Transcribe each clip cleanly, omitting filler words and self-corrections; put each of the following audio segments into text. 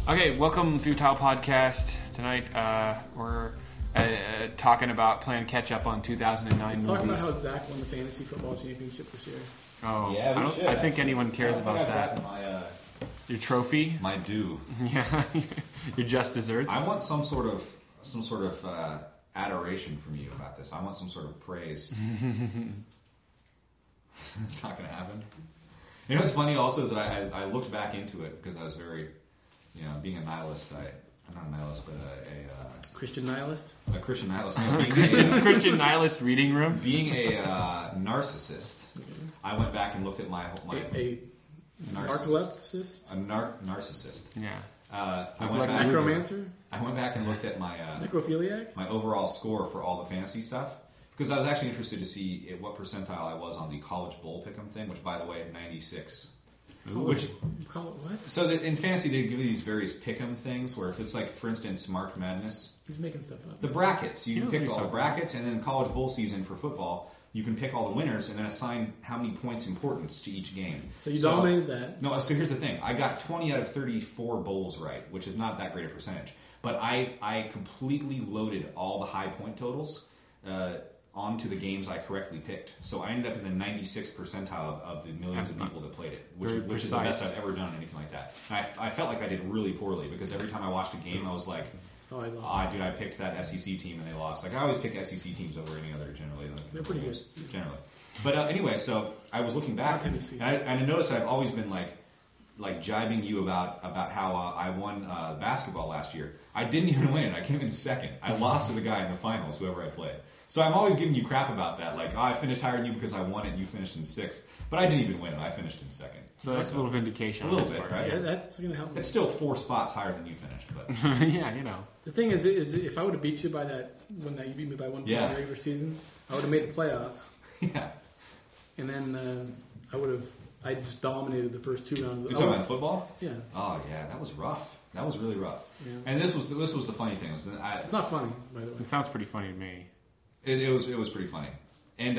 Okay, welcome to Futile Podcast. Tonight we're talking about playing catch up on 2009 Let's movies. talk about how Zach won the fantasy football championship this year. Oh, Yeah, we should. I think anyone cares about that. Your trophy? My due. Yeah, your just desserts. I want some sort of adoration from you about this. I want some sort of praise. It's not going to happen. You know what's funny also is that I looked back into it because I was very, being a nihilist. I'm not a nihilist, but a Christian nihilist? A Christian nihilist. No, being Christian nihilist reading room. Being a narcissist, I went back and looked at my a narcissist? A narcissist. Yeah. I went back, necromancer? I went back and looked at my necrophiliac? My overall score for all the fantasy stuff because I was actually interested to see at what percentile I was on the college bowl pick'em thing, which by the way, 96. What? So that in fantasy they give you these various pick'em things where if it's like, for instance, March Madness. He's making stuff up. The brackets. You can pick all the brackets, and then in college bowl season for football, you can pick all the winners and then assign how many points importance to each game. So you dominated that. No, so here's the thing. I got 20 out of 34 bowls right, which is not that great a percentage. But I completely loaded all the high point totals onto the games I correctly picked. So I ended up in the 96th percentile of the millions of people that played it, which is the best I've ever done on anything like that. And I felt like I did really poorly because every time I watched a game, I was like, I picked that SEC team and they lost. Like I always pick SEC teams over any other generally. They're pretty good. Generally. But anyway, so I was looking back and I noticed that I've always been like jibing you about how I won basketball last year. I didn't even win it. I came in second. I lost to the guy in the finals, whoever I played. So I'm always giving you crap about that. Like, I finished higher than you because I won it and you finished in sixth. But I didn't even win it. I finished in second. So that's a little vindication. A little bit, right? Yeah, that's going to help me. It's still 4 spots higher than you finished. But yeah, The thing is if I would have beat you by that, when you beat me by 1 point in the regular season, I would have made the playoffs. Yeah. And then I just dominated the first 2 rounds. You're talking about football? Yeah. Oh, yeah. That was rough. That was really rough. Yeah. And this was the funny thing. It's not funny, by the way. It sounds pretty funny to me. It was pretty funny. And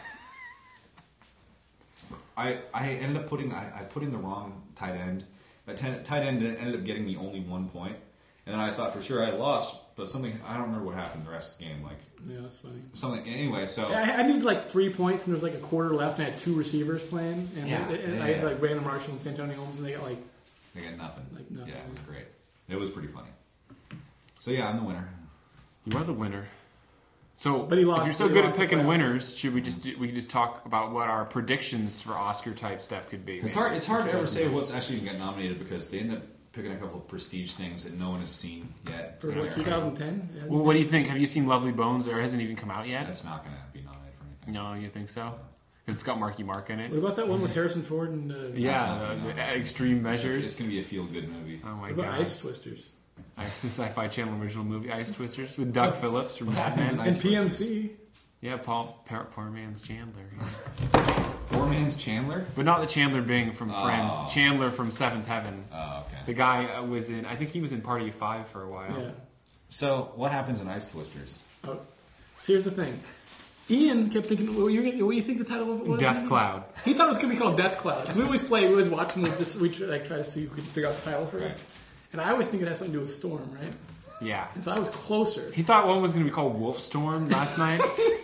I ended up putting the wrong tight end. That tight end ended up getting me only 1 point. And then I thought for sure I lost, but something I don't remember what happened the rest of the game. Yeah, that's funny. Something anyway. So I needed like 3 points, and there was like a quarter left, and I had 2 receivers playing, and I had like Brandon Marshall and Santonio Holmes, and they got nothing. Like nothing. Yeah, it was great. It was pretty funny. So yeah, I'm the winner. You are the winner. So, but he lost, if you're so good at picking winners, should we just talk about what our predictions for Oscar type stuff could be? It's hard to ever say what's actually going to get nominated because they end up picking a couple of prestige things that no one has seen yet. For 2010? Well, what do you think? Have you seen Lovely Bones, or hasn't even come out yet? That's not going to be nominated for anything. No, you think so? Because it's got Marky Mark in it. What about that one with Harrison Ford and... the Extreme Measures? It's going to be a feel-good movie. Oh my god. What about Ice Twisters? The Sci-Fi Channel original movie Ice Twisters with Doug Phillips from Batman. And PMC. Yeah, Poor Man's Chandler. Poor Man's Chandler? But not the Chandler Bing from Friends. Chandler from Seventh Heaven. Oh, okay. The guy I think he was in Party of Five for a while. Yeah. So, what happens in Ice Twisters? Oh, so here's the thing. Ian kept thinking, what do you think the title of it was? Death Cloud. He thought it was going to be called Death Cloud. Because we always watch them, we try to see if we can figure out the title first. Right. And I always think it has something to do with Storm, right? Yeah. And so I was closer. He thought one was going to be called Wolfstorm last night.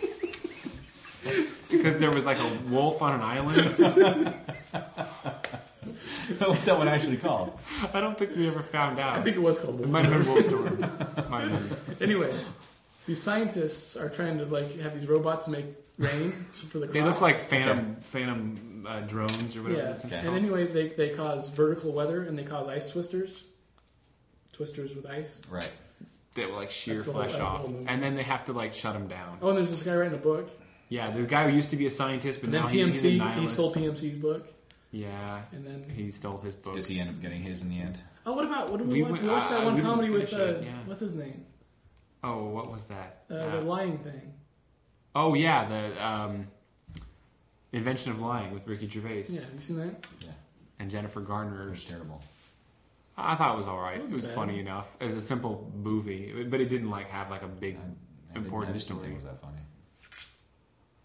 Because there was like a wolf on an island. What's that one actually called? I don't think we ever found out. I think it was called Wolf. It might have been Wolfstorm. Anyway, these scientists are trying to have these robots make rain for the crops. They look like phantom drones or whatever. Yeah. And anyway, they cause vertical weather and they cause ice twisters. Twisters with ice. Right. They will shear flesh off. And then they have to shut them down. Oh, and there's this guy writing a book. Yeah, this guy who used to be a scientist, but and then now PMC, he's a nihilist. he stole PMC's book. Yeah, and then he stole his book. Does he end up getting his in the end? Oh, what did we watch? We watched that one comedy with what's his name? Oh, what was that? The lying thing. Oh yeah, the Invention of Lying with Ricky Gervais. Yeah, have you seen that? Yeah. And Jennifer Garner. It was terrible. I thought it was all right. It was bad. funny enough. It was a simple movie, but it didn't have a big important I just don't story. think it was that funny.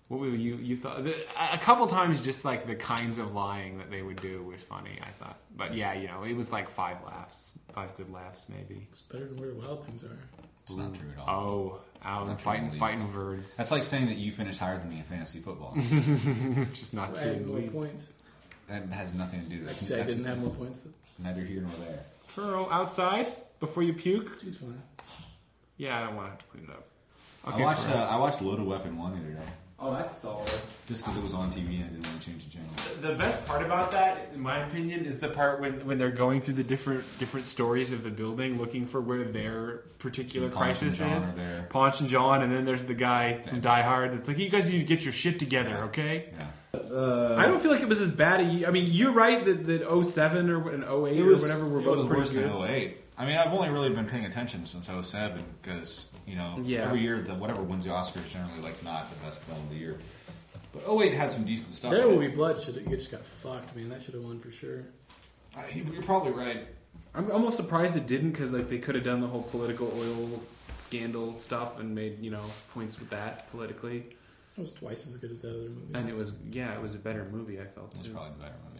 What were you thought? A couple times, just like the kinds of lying that they would do was funny. I thought, but yeah, it was like 5 good laughs, maybe. It's better than where the wild things are. It's not true at all. Oh, Alan fighting birds. That's like saying that you finished higher than me in fantasy football. Just not I true. had more points. That has nothing to do with it. Actually, I didn't have more points. Neither here nor there. Pearl, outside before you puke. She's fine. Yeah, I don't want to have to clean it up. Okay, I watched Loaded Weapon 1 the other day. Oh, that's solid. Just because it was on TV and I didn't want to change the channel. The best part about that, in my opinion, is the part when they're going through the different stories of the building, looking for where their particular crisis is. Ponch and John, and then there's the guy from Die Hard that's like, you guys need to get your shit together, okay? Yeah. I don't feel like it was as bad. I mean, you're right that 07 or 08 or whatever were both pretty good. It was worse than 08. I mean, I've only really been paying attention since 07 because, every year, whatever wins the Oscars generally not the best film of the year. But 08 had some decent stuff. There Will Be Blood. It just got fucked, man. That should have won for sure. You're probably right. I'm almost surprised it didn't because they could have done the whole political oil scandal stuff and made points with that politically. It was twice as good as that other movie. And it was a better movie, I felt. It was probably a better movie.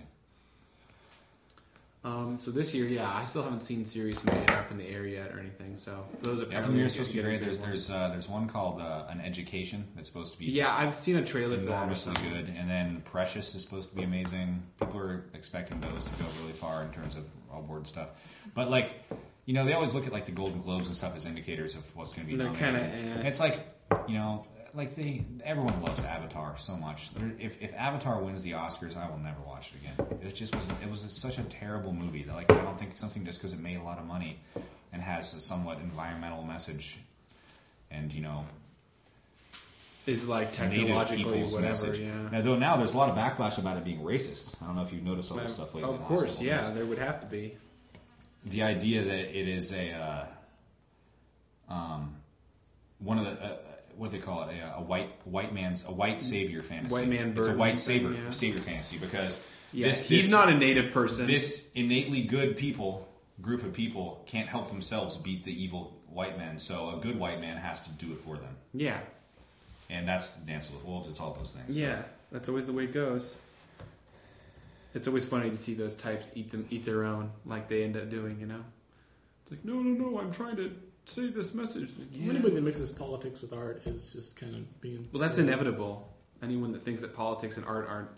So this year, I still haven't seen Serious Man Up in the Air yet or anything. So those are probably supposed to be great. There's one called An Education that's supposed to be I've seen a trailer for that. Enormously good, and then Precious is supposed to be amazing. People are expecting those to go really far in terms of award stuff, but they always look at the Golden Globes and stuff as indicators of what's going to be. They're kind of. It's everyone loves Avatar so much. If Avatar wins the Oscars, I will never watch it again. It just wasn't. It was such a terrible movie that I don't think it's something just because it made a lot of money and has a somewhat environmental message, and is technologically whatever. Message. Yeah. Now there's a lot of backlash about it being racist. I don't know if you've noticed all this stuff lately. Of course, there would have to be. The idea that it is one of the what do they call it? A white savior fantasy. White man burden. It's a white savior fantasy because he's not a native person. This innately good group of people can't help themselves beat the evil white men, so a good white man has to do it for them. Yeah. And that's Dance with Wolves. It's all those things. Yeah, that's always the way it goes. It's always funny to see those types eat their own, like they end up doing. It's like no, I'm trying to say this message. Anybody that mixes politics with art is just kind of being. Well, that's inevitable. Anyone that thinks that politics and art aren't,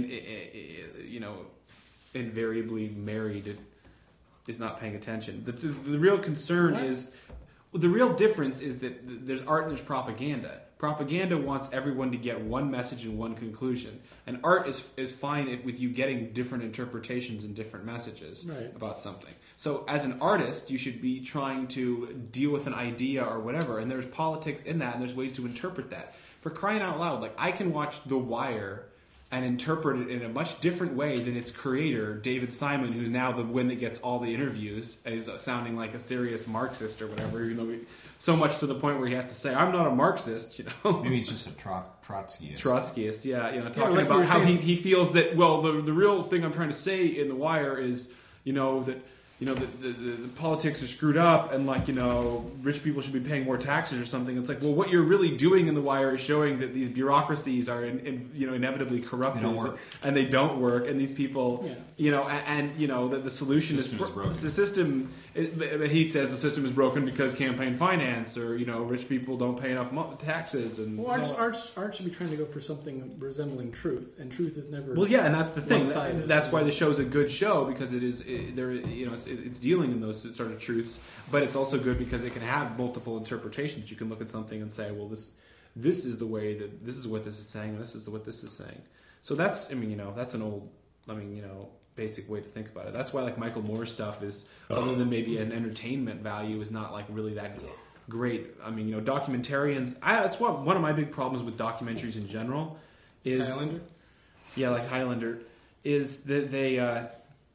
invariably married, is not paying attention. The real concern is. Well, the real difference is that there's art and there's propaganda. Propaganda wants everyone to get one message and one conclusion. And art is fine with you getting different interpretations and different messages about something. So as an artist, you should be trying to deal with an idea or whatever. And there's politics in that, and there's ways to interpret that. For crying out loud, I can watch The Wire and interpret it in a much different way than its creator, David Simon, who's now the one that gets all the interviews and is sounding like a serious Marxist or whatever, even though so much to the point where he has to say, I'm not a Marxist, Maybe he's just a Trotskyist. Trotskyist, talking about how he feels that, the real thing I'm trying to say in The Wire is, that the politics are screwed up and rich people should be paying more taxes or something. It's like, well, what you're really doing in The Wire is showing that these bureaucracies are inevitably corrupted and they don't work, and these people that the solution is broken. The system. But he says the system is broken because campaign finance or rich people don't pay enough taxes and art should be trying to go for something resembling truth, and truth is never and that's the thing. That's why the show's a good show, because it's dealing in those sort of truths, but it's also good because it can have multiple interpretations. You can look at something and say, well, this is the way that this is what this is saying, and this is what this is saying. So that's that's an old basic way to think about it. That's why Michael Moore's stuff is, other than maybe an entertainment value, is not really that great. Documentarians. That's one of my big problems with documentaries in general. Is Highlander? Yeah, like Highlander, is that they.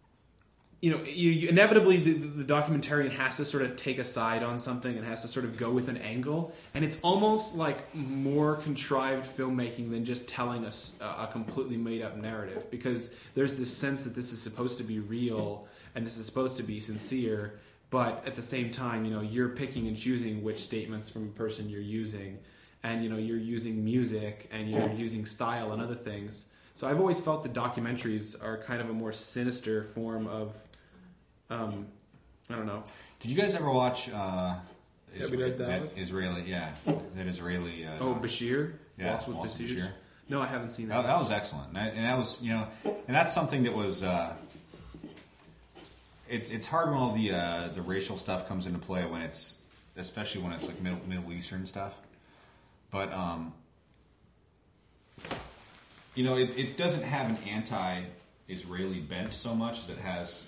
You inevitably the documentarian has to sort of take a side on something and has to sort of go with an angle, and it's almost like more contrived filmmaking than just telling us a completely made up narrative, because there's this sense that this is supposed to be real and this is supposed to be sincere, but at the same time, you're picking and choosing which statements from a person you're using, and you're using music and you're using style and other things. So I've always felt that documentaries are kind of a more sinister form of, I don't know. Did you guys ever watch Dallas? Israeli? Yeah, that Israeli. Bashir. Yeah, Waltz with Waltz with Bashir. Bashir. No, I haven't seen that. That was excellent, and that was and that's something that was. It's hard when all the racial stuff comes into play especially when it's like Middle Eastern stuff, but it doesn't have an anti-Israeli bent so much as it has.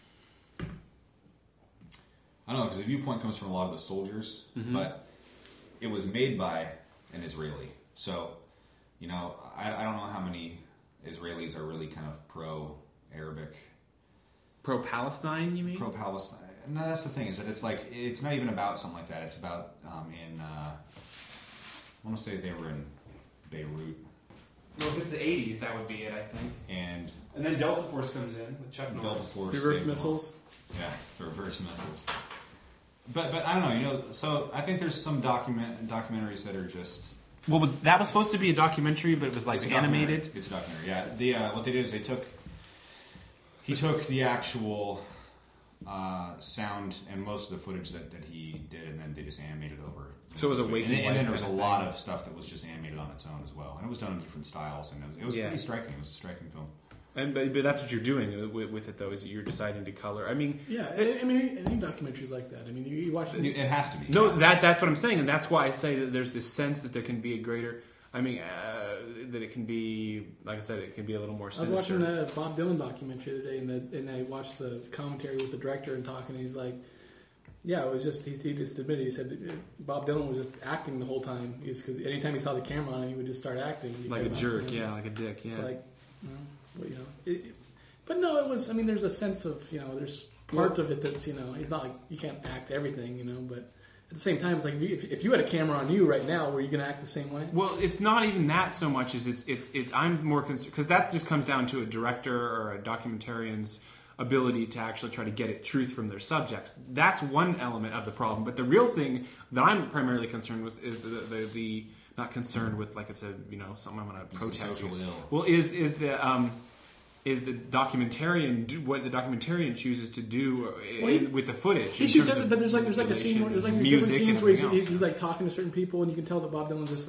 I don't know, because the viewpoint comes from a lot of the soldiers, but it was made by an Israeli. So, I don't know how many Israelis are really kind of pro-Arabic. Pro-Palestine, you mean? Pro-Palestine. No, that's the thing, is that it's not even about something like that. It's about, I want to say they were in Beirut. Well, if it's the 80s, that would be it, I think. And then Delta Force comes in with Chuck Norris. Delta Force. Reverse missiles. Yeah, the reverse missiles. But I don't know, so I think there's some documentaries that are just... Well, that was supposed to be a documentary, but it was like animated? It's a documentary, yeah. What they did is he took the actual sound and most of the footage that he did, and then they just animated over. So it was a waking life. And then there was a lot of stuff that was just animated on its own as well, and it was done in different styles, and it was pretty striking. It was a striking film. But that's what you're doing with it, though, is that you're deciding to color. I mean, any documentaries like that. I mean, you watch it has to be. No, that's what I'm saying, and that's why I say that there's this sense that there can be a greater. I mean, that it can be, like I said, it can be a little more sinister. I was watching a Bob Dylan documentary the other day, and I watched the commentary with the director and talking. And he's like, "Yeah, it was just." He just admitted. He said Bob Dylan was just acting the whole time. Because anytime he saw the camera on, he would just start acting like a jerk, like a dick. Yeah, it's like, but no, it was. I mean, there's a sense of there's parts of it that's it's not like you can't act everything, but at the same time, it's like if you had a camera on you right now, were you going to act the same way? Well, it's not even that so much as it's. I'm more concerned because that just comes down to a director or a documentarian's ability to actually try to get at truth from their subjects. That's one element of the problem. But the real thing that I'm primarily concerned with is the not concerned with like it's a something I'm going to protest. Social ill. Well, is the documentarian what the documentarian chooses to do with the footage? But there's like a scene where there's like different scenes where he's like talking to certain people, and you can tell that Bob Dylan's just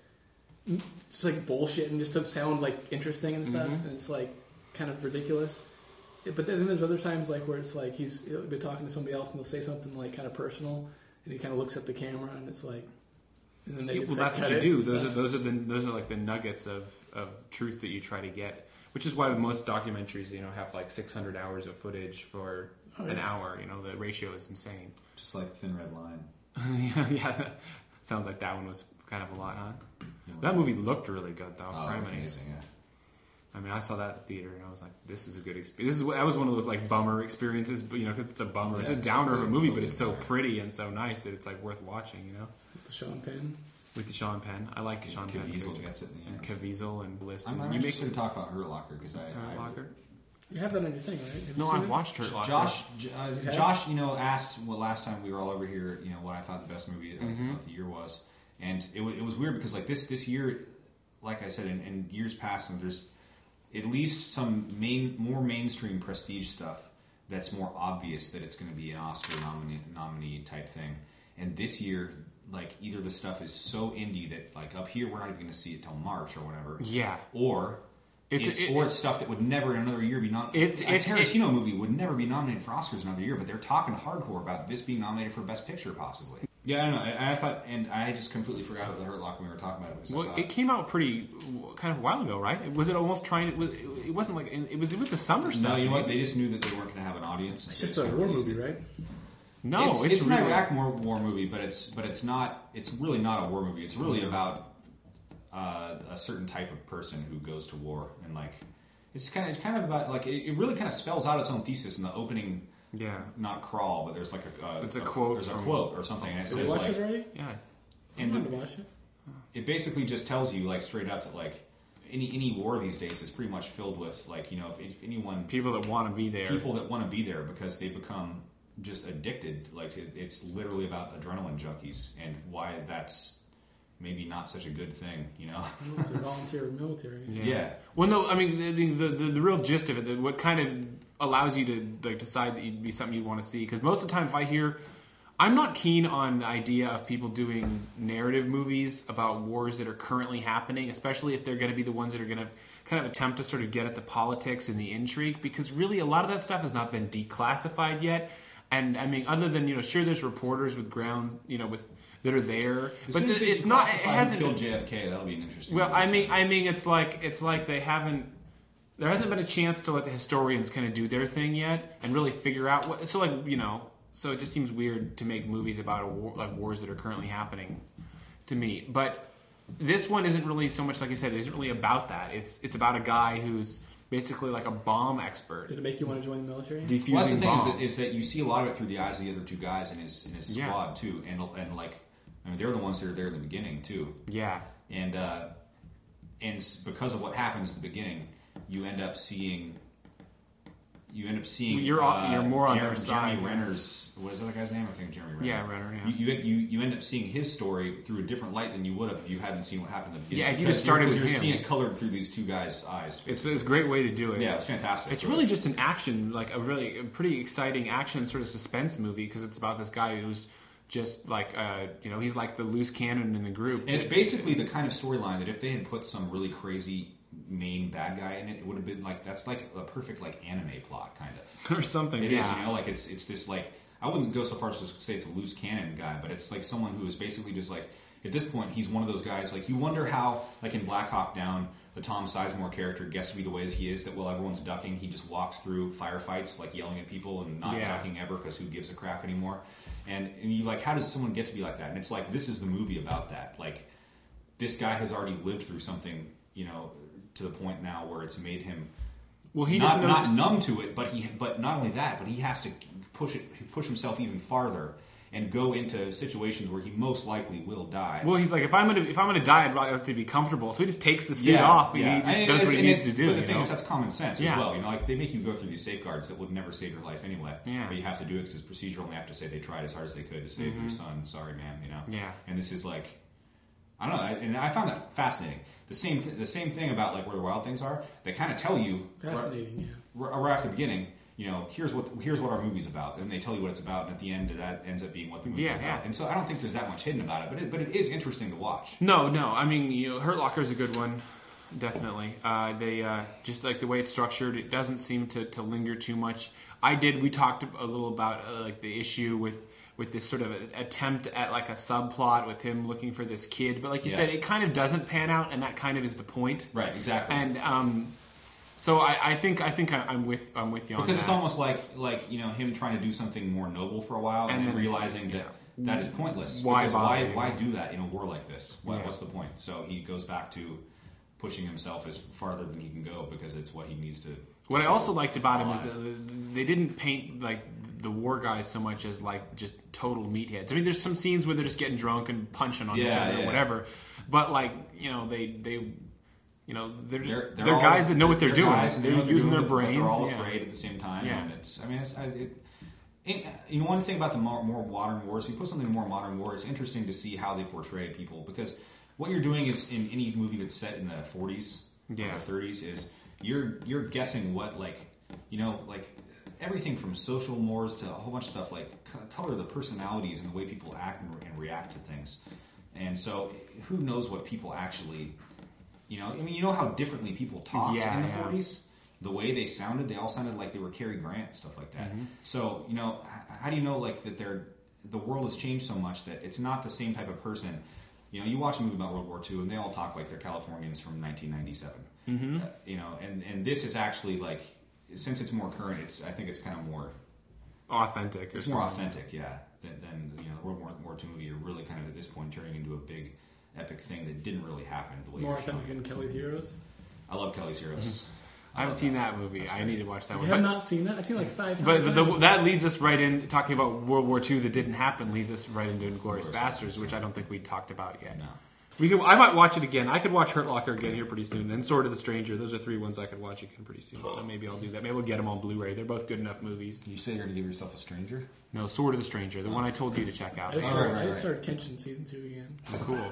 like bullshit and just to sound like interesting and stuff, and it's like kind of ridiculous. But then there's other times like where it's like he'll be talking to somebody else and they'll say something like kind of personal, and he kind of looks at the camera and it's like. And then they that's what you do. Those are like the nuggets of truth that you try to get, which is why most documentaries have like 600 hours of footage for an hour. The ratio is insane. Just like Thin Red Line. yeah. Sounds like that one was kind of a lot, huh? That movie looked really good though. Oh, amazing! Yeah. I mean, I saw that at the theater and I was like, "This is a good experience." That was one of those like bummer experiences, but because it's a bummer, it's a downer of a movie, but it's so pretty and so nice that it's like worth watching. With the Sean Penn. With the Sean Penn, I like Sean Penn. Caviezel gets it in the end. Caviezel and Bliss. I'm interested to talk about Hurt Locker because Hurt Locker. You have that on your thing, right? No, I've watched Hurt Locker. Josh, asked last time we were all over here, what I thought the best movie of the year was, and it was weird because like this year, like I said, in years past, there's at least some more mainstream prestige stuff that's more obvious that it's going to be an Oscar nominee type thing, and this year. Like either the stuff is so indie that like up here we're not even going to see it till March or whatever. Yeah. Or it's stuff that would never in another year be nominated. A Tarantino movie would never be nominated for Oscars another year, but they're talking hardcore about this being nominated for Best Picture possibly. Yeah, I don't know. I thought, and I just completely forgot about the Hurt Locker when we were talking about it. Well, it came out pretty kind of a while ago, right? Was it almost trying? It wasn't like it was with the summer stuff. No, you know what? They just knew that they weren't going to have an audience. It's just a war movie, right? No, it's an Iraq war movie, but it's not. It's really not a war movie. It's really about a certain type of person who goes to war, and like it's kind of about like it really kind of spells out its own thesis in the opening. Yeah, not crawl, but there's like a quote. There's a quote or something, and it says watch it already? Yeah, and to watch it. It basically just tells you like straight up that like any war these days is pretty much filled with like if anyone people that want to be there because they become just addicted. Like it's literally about adrenaline junkies and why that's maybe not such a good thing, you know. It's a volunteer military. Yeah. Well, no, I mean the real gist of it, what kind of allows you to like decide that you'd be something you'd want to see, because most of the time if I hear, I'm not keen on the idea of people doing narrative movies about wars that are currently happening, especially if they're going to be the ones that are going to kind of attempt to sort of get at the politics and the intrigue, because really a lot of that stuff has not been declassified yet. And I mean, other than, sure, there's reporters with ground, that are there, but it's not. It hasn't killed JFK. That'll be an interesting. Well, I mean, it's like they haven't. There hasn't been a chance to let the historians kind of do their thing yet and really figure out what. So so it just seems weird to make movies about wars that are currently happening, to me. But this one isn't really so much, like I said, it isn't really about that. It's about a guy who's basically like a bomb expert. Did it make you want to join the military? Defusing well, that's the thing bombs. is that you see a lot of it through the eyes of the other two guys in his squad too, and like. I mean, they're the ones that are there in the beginning too. Yeah, and because of what happens at the beginning, you end up seeing. You're more on their side. Jeremy Renner's, what is that guy's name? I think Jeremy Renner. Yeah, Renner. Yeah. You end up seeing his story through a different light than you would have if you hadn't seen what happened at the beginning. Yeah, if you just started with him, you're seeing it colored through these two guys' eyes. It's a great way to do it. Yeah, it's fantastic. It's really just an action, like a pretty exciting action sort of suspense movie, because it's about this guy who's just like he's like the loose cannon in the group, and it's basically the kind of storyline that if they had put some really crazy main bad guy in it, it would have been like, that's like a perfect like anime plot kind of or something. It is, like it's this, like, I wouldn't go so far as to say it's a loose cannon guy, but it's like someone who is basically just like, at this point he's one of those guys, like you wonder how, like in Black Hawk Down, the Tom Sizemore character gets to be the way he is, that while everyone's ducking, he just walks through firefights like yelling at people and not ducking ever, because who gives a crap anymore. And you like, how does someone get to be like that? And it's like, this is the movie about that. Like, this guy has already lived through something, to the point now where it's made him not numb to it, but not only that, but he has to push himself even farther and go into situations where he most likely will die. Well, he's like, if I'm gonna die, I'd rather have to be comfortable. So he just takes the suit off and he just does what he needs to do. But the thing is, that's common sense as well. Like, they make you go through these safeguards that would never save your life anyway. Yeah. But you have to do it because it's procedural, and they have to say they tried as hard as they could to save your son. Sorry, man. Yeah. And this is like, I don't know, and I found that fascinating. The same thing about like Where the Wild Things Are. They kind of tell you fascinating, right after the beginning. Here's what our movie's about, and they tell you what it's about, and at the end, that ends up being what the movie's about. Yeah. And so I don't think there's that much hidden about it, but it is interesting to watch. No. I mean, Hurt Locker is a good one, definitely. They just like the way it's structured, it doesn't seem to linger too much. We talked a little about like the issue with this sort of attempt at like a subplot with him looking for this kid, but like you said, it kind of doesn't pan out, and that kind of is the point. Right. Exactly. And so I think I'm with you on that. Because it's almost like him trying to do something more noble for a while, and then realizing that is pointless. Why do that in a war like this? What's the point? So he goes back to pushing himself as farther than he can go, because it's what he needs to. What I also liked about him is that they didn't paint like the war guys so much as like just total meatheads. I mean, there's some scenes where they're just getting drunk and punching on each other or whatever, but like they're guys that know what they're doing. They're using their brains. They're all afraid at the same time. Yeah. And one thing about the more modern wars, you put something in more modern war, it's interesting to see how they portray people, because what you're doing is, in any movie that's set in the 40s or the 30s, is you're guessing what, like everything from social mores to a whole bunch of stuff, like color the personalities and the way people act and react to things. And so who knows what people actually, how differently people talked in the 40s? The way they sounded, they all sounded like they were Cary Grant, stuff like that. Mm-hmm. So, how do you know like that the world has changed so much that it's not the same type of person? You watch a movie about World War II, and they all talk like they're Californians from 1997. Mm-hmm. And this is actually like, since it's more current, I think it's kind of more authentic. It's more authentic, than the World War II movie. You're really kind of at this point turning into a big epic thing that didn't really happen the way more authentic than Kelly's Heroes. I love Kelly's Heroes. Mm-hmm. I haven't seen that movie. I need to watch that one. You have not seen that? I've seen like 5 times. But that leads us right in, talking about World War II that didn't happen, leads us right into Inglourious Basterds, which I don't think we talked about yet. No. I might watch it again. I could watch Hurt Locker again here pretty soon. And Sword of the Stranger. Those are 3 ones I could watch again pretty soon. So maybe I'll do that. Maybe we'll get them on Blu-ray. They're both good enough movies. You say you're going to give yourself a stranger? No, Sword of the Stranger. The one I told you to check out. I just started Kenshin Season 2 again. Oh, cool.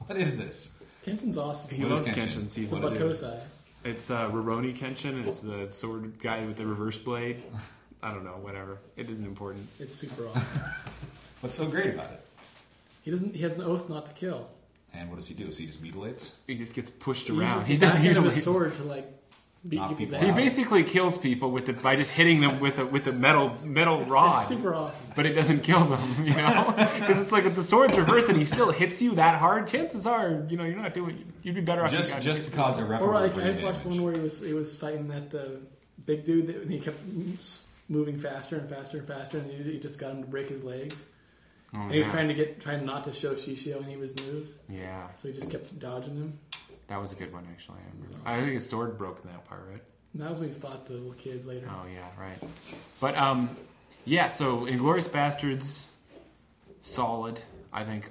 What is this? Kenshin's awesome. He loves Kenshin. It's the Batosai. It's Rurouni Kenshin. It's the sword guy with the reverse blade. I don't know, whatever. It isn't important. It's super awesome. What's so great about it? He has an oath not to kill. And what does he do? So he just mutilates? He just gets pushed around. He doesn't use a sword to like beat people down. He basically kills people by just hitting them with a metal rod. It's super awesome. But it doesn't kill them, you know? Because it's like if the sword's reversed and he still hits you that hard, chances are, you know, you're not doing. You'd be better off just to cause irreparable. Or like I just watched the one where he was fighting that big dude and he kept moving faster and faster and faster, and he just got him to break his legs. Oh, and he was trying not to show Shishio any of his moves. Yeah. So he just kept dodging them. That was a good one, actually. I think his sword broke in that part, right? And that was when he fought the little kid later. Oh, yeah, right. But, yeah, so Inglourious Bastards, solid. I think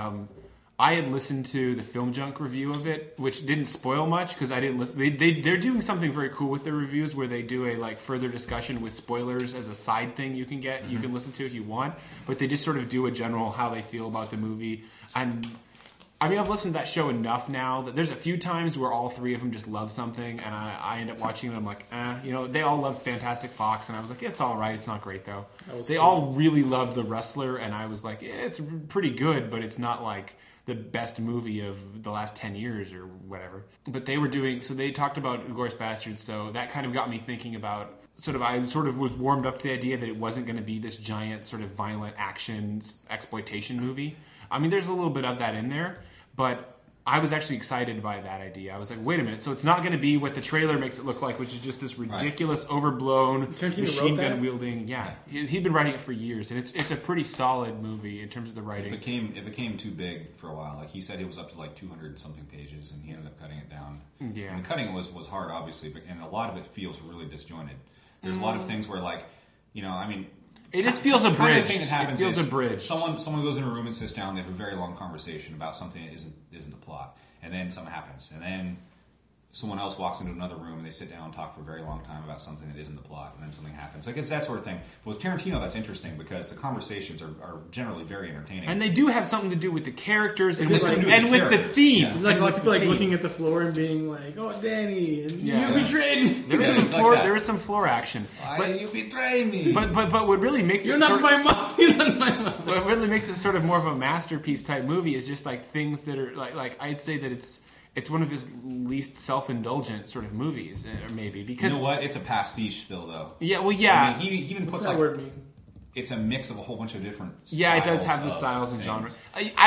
I had listened to the Film Junk review of it, which didn't spoil much because I didn't listen. They're doing something very cool with their reviews where they do a like further discussion with spoilers as a side thing you can get, you can listen to if you want. But they just sort of do a general how they feel about the movie. And I mean, I've listened to that show enough now that there's a few times where all three of them just love something, and I end up watching it. I'm like, you know, they all love Fantastic Fox, and I was like, it's all right. It's not great though. They all really loved The Wrestler, and I was like, it's pretty good, but it's not like the best movie of the last 10 years or whatever. But they were doing, so they talked about Inglourious Bastards, so that kind of got me thinking about, I was warmed up to the idea that it wasn't going to be this giant sort of violent action exploitation movie. I mean, there's a little bit of that in there, but I was actually excited by that idea. I was like, wait a minute, so it's not going to be what the trailer makes it look like, which is just this ridiculous, overblown, machine gun wielding. Yeah, he'd been writing it for years, and it's a pretty solid movie in terms of the writing. It became too big for a while. Like he said, it was up to like 200 something pages, and he ended up cutting it down. Yeah, and cutting it was hard, obviously, and a lot of it feels really disjointed. There's a lot of things where, like, you know, I mean. It just feels abridged. It feels abridged. Someone goes in a room and sits down. They have a very long conversation about something that isn't the plot, and then something happens, and then someone else walks into another room and they sit down and talk for a very long time about something that isn't the plot, and then something happens. Like it's that sort of thing. But with Tarantino, that's interesting because the conversations are generally very entertaining, and they do have something to do with the characters and with the theme. Yeah. It's like people like looking at the floor and being like, "Oh, Danny, and you betrayed me." There is some floor action. Why you betray me? But what really makes You're not my mom. You're not my mom. What really makes it sort of more of a masterpiece type movie is just like things that are like I'd say that it's one of his least self-indulgent sort of movies, maybe because you know what? It's a pastiche still, though. Yeah, well, yeah. I mean, he even puts that word mean? It's a mix of a whole bunch of different. Yeah, it does have the styles and genres.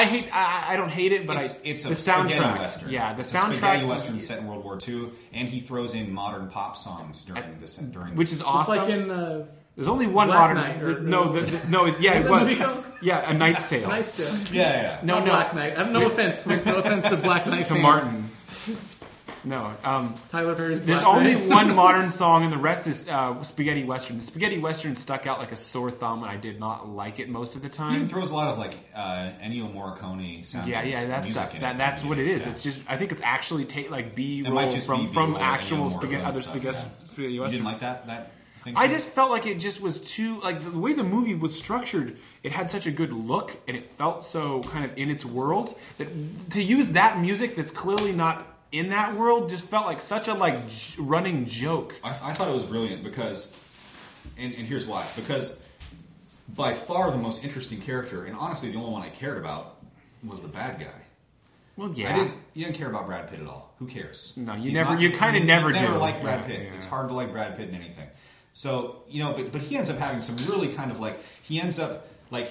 I don't hate it, but it's the a soundtrack. Western. Yeah, the it's soundtrack. A spaghetti Western set in World War II, and he throws in modern pop songs during which is awesome. Just like in. There's only one Black modern. Knight, yeah, it was. Yeah, A Knight's Tale. Knight's Tale. Yeah. No, Black Knight. No offense. No offense to Black Knight to Martin. No, Tyler Perry's. There's only one modern song, and the rest is spaghetti western. The spaghetti western stuck out like a sore thumb, and I did not like it most of the time. He even throws a lot of like Ennio Morricone sound. Yeah, that stuff. That's what it is. Yeah. It's just I think it's actually like B-roll from actual spaghetti western. You didn't like that thing? I just felt like it just was too like the way the movie was structured. It had such a good look, and it felt so kind of in its world that to use that music that's clearly not in that world just felt like such a running joke. I thought it was brilliant because, and here's why. Because by far the most interesting character, and honestly the only one I cared about, was the bad guy. Well, yeah. You didn't care about Brad Pitt at all. Who cares? No, you kind of never do. Never like Brad Pitt. Yeah. It's hard to like Brad Pitt in anything. So, you know, but he ends up having some really kind of he ends up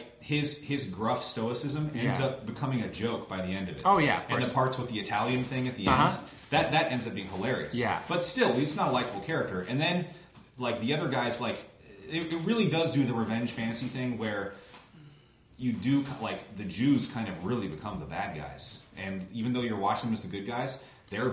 his gruff stoicism ends up becoming a joke by the end of it. Oh yeah, of course. And the parts with the Italian thing at the end, that ends up being hilarious. Yeah. But still, he's not a likable character. And then the other guys, it really does do the revenge fantasy thing where you do the Jews kind of really become the bad guys. And even though you're watching them as the good guys, they're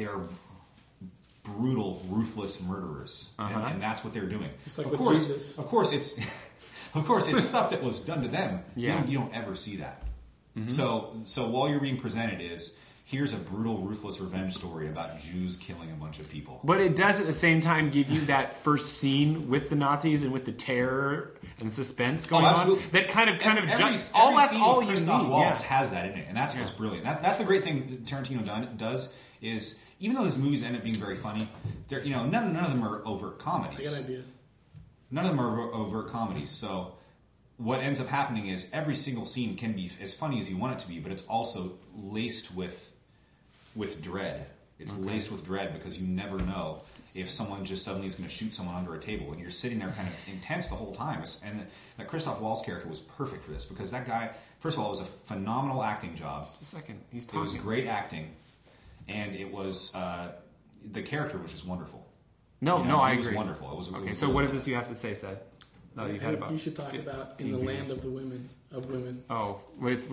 brutal, ruthless murderers, and that's what they're doing. Just like of course, it's stuff that was done to them. Yeah. You don't ever see that. Mm-hmm. So while you're being presented is here's a brutal, ruthless revenge story about Jews killing a bunch of people. But it does at the same time give you that first scene with the Nazis and with the terror and the suspense going on. That kind of all that's all you need. Waltz has that in it, and that's what's brilliant. That's the great thing Tarantino does is even though his movies end up being very funny, they're none of them are overt comedies. I got an idea. None of them are overt comedies. So what ends up happening is every single scene can be as funny as you want it to be, but it's also laced with dread. It's laced with dread because you never know if someone just suddenly is going to shoot someone under a table, and you're sitting there kind of intense the whole time. And that Christoph Waltz character was perfect for this because that guy, first of all, it was a phenomenal acting job. Just a second, he's talking. It was great acting, and it was the character was just wonderful. I agree. It was wonderful. It was okay. So what is this you have to say, Seth? No, you've had about. You should talk about In the Land of the Women. Oh, with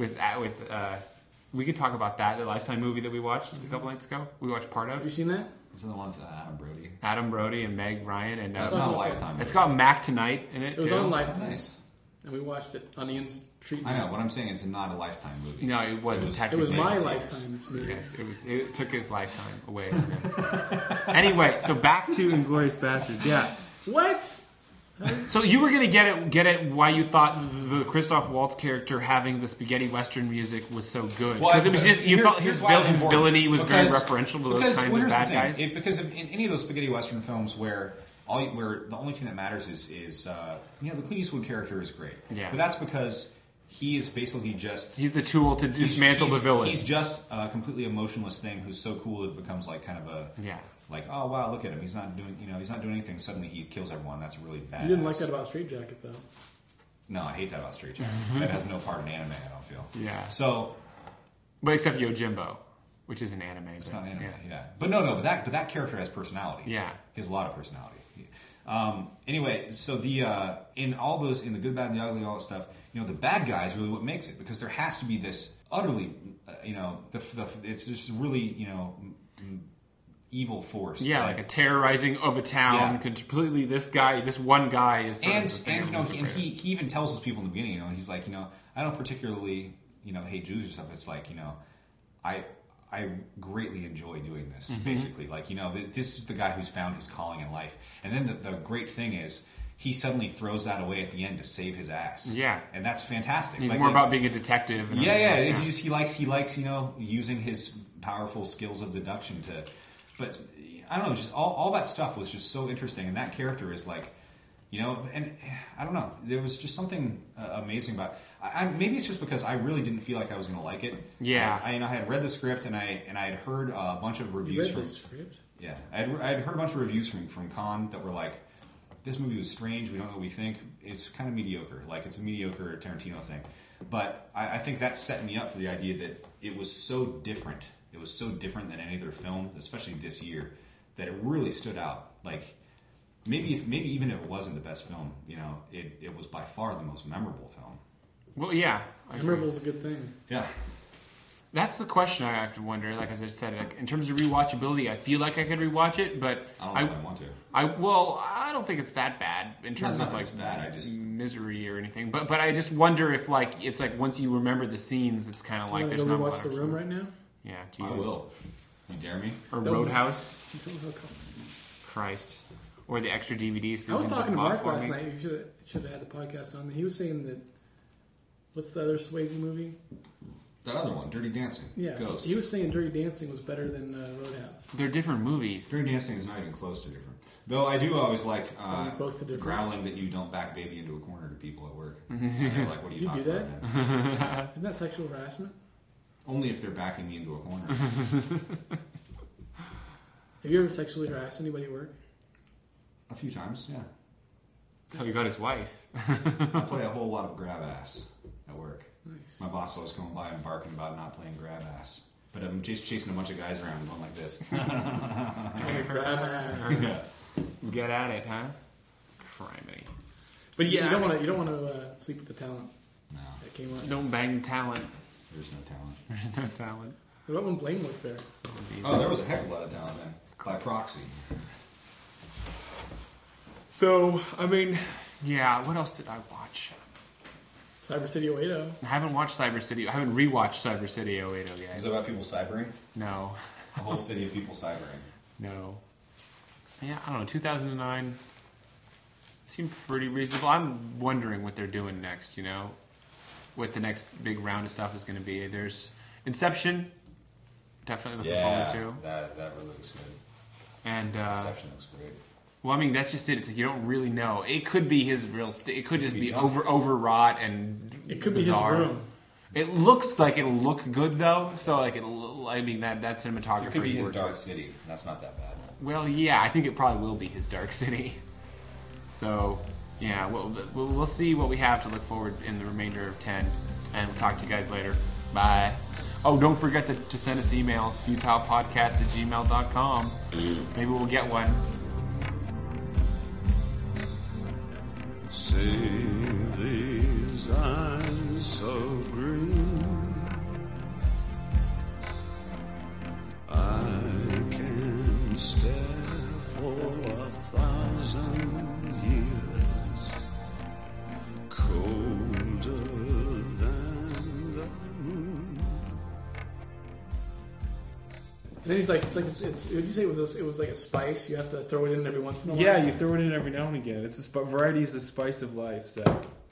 we could talk about that. The Lifetime movie that we watched a couple nights ago. We watched part of. Have you seen that? It's the one with Adam Brody. Adam Brody and Meg Ryan and. It's not a Lifetime. It's got Mac Tonight in it. It was on Lifetime. Nice. And we watched it. Onions treatment. I know. What I'm saying is not a Lifetime movie. No, it wasn't. It was my Lifetime movie. Yes, it took his lifetime away from him. Anyway, so back to Inglourious Basterds. Yeah. What? So you were going to get it why you thought the Christoph Waltz character having the spaghetti western music was so good. Because it was just, you felt his villainy was very referential to those kinds of bad guys. Because in any of those spaghetti western films where the only thing that matters is the Clint Eastwood character is great. Yeah. But that's because he is basically just... He's the tool to dismantle the villain. He's just a completely emotionless thing who's so cool it becomes like kind of a... Yeah. Like, oh wow, look at him. He's not doing anything. Suddenly he kills everyone. That's really bad. You didn't like that about Straight Jacket, though. No, I hate that about Straight Jacket. That has no part in anime. I don't feel. Yeah. So, but except Yojimbo, which is an anime. It's not anime. Yeah. But but that character has personality. Yeah. He has a lot of personality. Anyway, so in all those, in the good, bad, and the ugly, all that stuff, the bad guy is really what makes it, because there has to be this utterly, it's just really, evil force. Yeah, like a terrorizing of a town. Yeah. Completely, this one guy is. He even tells his people in the beginning. He's like, I don't particularly, hate Jews or stuff. It's like, I greatly enjoy doing this. Mm-hmm. Basically, like, this is the guy who's found his calling in life. And then the great thing is, he suddenly throws that away at the end to save his ass. Yeah, and that's fantastic. He's more about being a detective. And he likes using his powerful skills of deduction to. But I don't know, just all that stuff was just so interesting, and that character is like, and I don't know, there was just something amazing about. Maybe it's just because I really didn't feel like I was going to like it. Yeah, I had read the script and I had heard a bunch of reviews. You read the script? Yeah, I had heard a bunch of reviews from Con that were like, this movie was strange. We don't know what we think. It's kind of mediocre. Like, it's a mediocre Tarantino thing. But I think that set me up for the idea that it was so different. It was so different than any other film, especially this year, that it really stood out. Like, maybe even if it wasn't the best film, it was by far the most memorable film. Well, yeah. Memorable is a good thing. Yeah. That's the question I have to wonder. Like, as I said, like, in terms of rewatchability, I feel like I could rewatch it, but I don't know if I want to. I don't think it's that bad in terms of like misery or anything. But I just wonder if it's like once you remember the scenes, it's kind of like there's not much. Watch The Room right now. Yeah, I will. You dare me? Or Roadhouse. Christ. Or the extra DVDs. I was talking to Mark last night. You should have had the podcast on. He was saying that. What's the other Swayze movie? That other one, Dirty Dancing. Yeah. Ghost. He was saying Dirty Dancing was better than Roadhouse. They're different movies. Dirty Dancing is not even close to different. Though I do always like close to growling that you don't back baby into a corner to people at work. They're like, what are you talking about? Isn't that sexual harassment? Only if they're backing me into a corner. Have you ever sexually harassed anybody at work? A few times, yeah. That's how you got his wife. I play a whole lot of grab ass at work. Nice. My boss always coming by and barking about not playing grab ass. But I'm just chasing a bunch of guys around going like this. Grab ass. Yeah. Get at it, huh? Criminy. But yeah, you don't want to sleep with the talent. No. That came on. Don't bang talent. There's no talent. There's no talent. What about when Blaine worked there? Oh, there was a heck of a lot of talent then. By proxy. So, I mean, yeah, what else did I watch? Cyber City 080. I haven't watched Cyber City. I haven't rewatched Cyber City 080 yet. Is it about people cybering? No. A whole city of people cybering. No. Yeah, I don't know. 2009 seemed pretty reasonable. I'm wondering what they're doing next, you know? What the next big round of stuff is going to be. There's Inception. Definitely looking forward to. That really looks good. And Inception looks great. Well, I mean, that's just it. It's like you don't really know. It could be his real. It could just be overwrought and it could bizarre. Be his room. It looks like it'll look good though. So like I mean that cinematography. It could be his Dark City. That's not that bad. Well, yeah, I think it probably will be his Dark City. So yeah, we'll see what we have to look forward in the remainder of 10, and we'll talk to you guys later. Bye. Oh, don't forget to send us emails, futilepodcast@gmail.com. Maybe we'll get one. See these eyes so green, I can stare for 1,000 years, colder than the moon. And then he's like, would you say it was like a spice? You have to throw it in every once in a while. Yeah, you throw it in every now and again. Variety is the spice of life. So.